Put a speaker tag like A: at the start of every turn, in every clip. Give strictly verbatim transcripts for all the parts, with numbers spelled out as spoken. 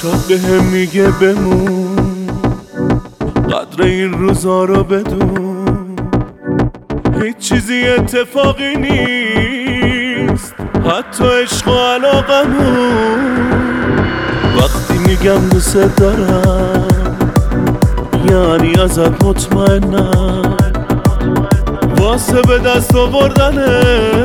A: چشات به هم میگه بمون، قدر این روزا رو بدون. هیچ چیزی اتفاقی نیست، حتی عشق و علاقمون. وقتی میگم دوست دارم یعنی ازت مطمئنم، واسه به دست آوردنه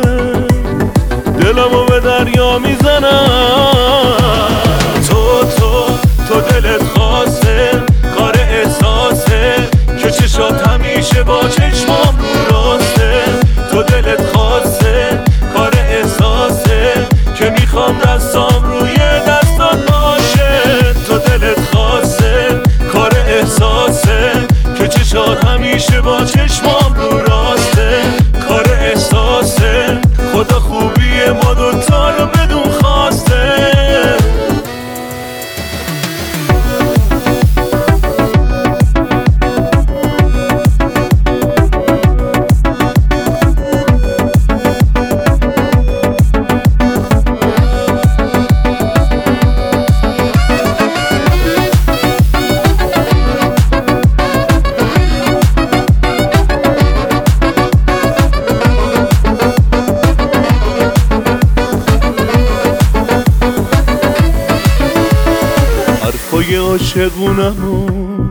A: دلمو به دریا میزنم. تو تو تو دلت خواسته، کار احساسه که چشات همیشه با چشمام رو راسته. تو دلت خواسته، کار احساسه که میخوام دستام روی دستات باشه. تو دلت خواسته، کار احساسه که چشات همیشه با چشمام رو راسته. کار احساسه، خدا خوبی ما دوتا رو بدون خواسته. حرفای عاشقونمون،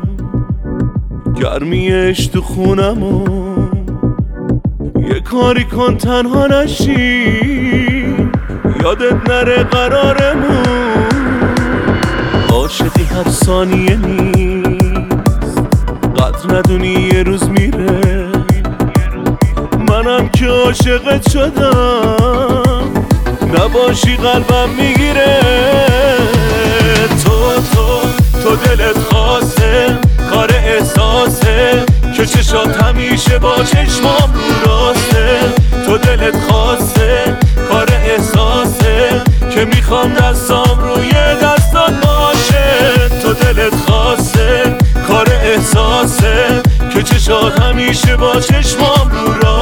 A: گرمیش تو خونمون. یه کاری کن تنها نشی، یادت نره قرارمون. عاشقی هر ثانیه نیست، قدر ندونی یه روز میره. منم که عاشقت شدم، نباشی قلبم میگیره. تو تو تو دلت خواسته، کار احساسه که چشات همیشه با چشمام رو راسته. تو دلت خواسته، کار احساسه که میخوام دستام روی دستات باشه. تو دلت خواسته، کار احساسه که چشات همیشه با چشمام رو راسته.